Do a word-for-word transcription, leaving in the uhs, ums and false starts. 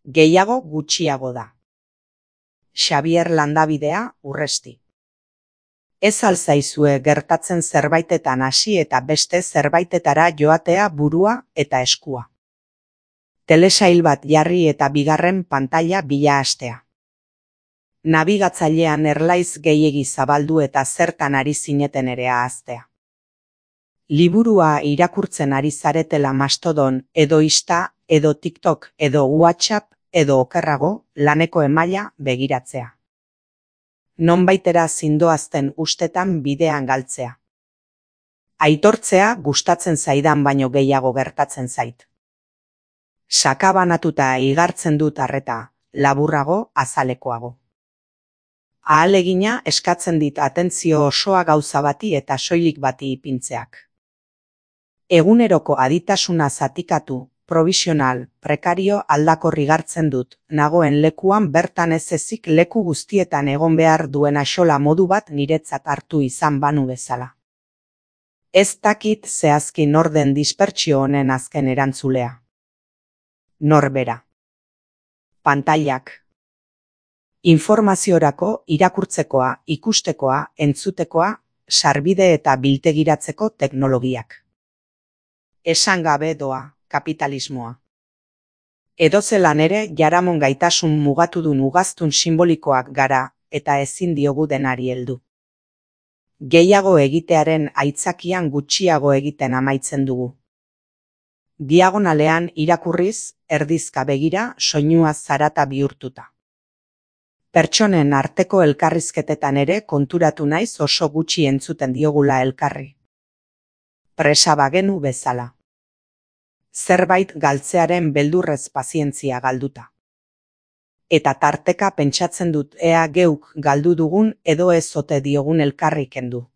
Gehiago gutxiago da. Xabier Landabidea, Urresti. Ez al zaizue gertatzen zerbaitetan hasi eta beste zerbaitetara joatea burua eta eskua. Telesail bat jarri eta bigarren pantaila bila hastea. Nabigatzailean erlaiz gehiegi zabaldu eta zertan ari zineten ere ahaztea. Liburua irakurtzen ari zaretela Mastodon edo Insta edo TikTok edo WhatsApp edo okerrago laneko emaila begiratzea. Nonbaitera zindoazten ustetan bidean galtzea. Aitortzea gustatzen zaidan baino gehiago gertatzen zait. Sakabanatuta igartzen dut arreta, laburrago, azalekoago. Ahalegina eskatzen dit atentzio osoa gauza bati eta soilik bati ipintzeak. Eguneroko aditasuna zatikatu, provisional, prekario aldakor igartzen dut, nagoen lekuan bertan ez ezik leku guztietan egon behar duen axola modu bat niretzat hartu izan banu bezala. Ez dakit zehazki nor den dispertsio honen azken erantzulea. Norbera. Pantailak. Informaziorako, irakurtzekoa, ikustekoa, entzutekoa, sarbide eta biltegiratzeko teknologiak. Esan gabe doa, kapitalismoa. Edozelan ere jaramon gaitasun mugatudun ugaztun simbolikoak gara eta ezin diogu denari heldu. Gehiago egitearen aitzakian gutxiago egiten amaitzen dugu. Diagonalean irakurriz, erdizka begira, soinua zarata bihurtuta. Pertsonen arteko elkarrizketetan ere konturatu naiz oso gutxi entzuten diogula elkarri. Presa bagenu bezala. Zerbait galtzearen beldurrez pazientzia galduta. Eta tarteka pentsatzen dut ea geuk galdu dugun edo ez ote diogun elkarri kendu.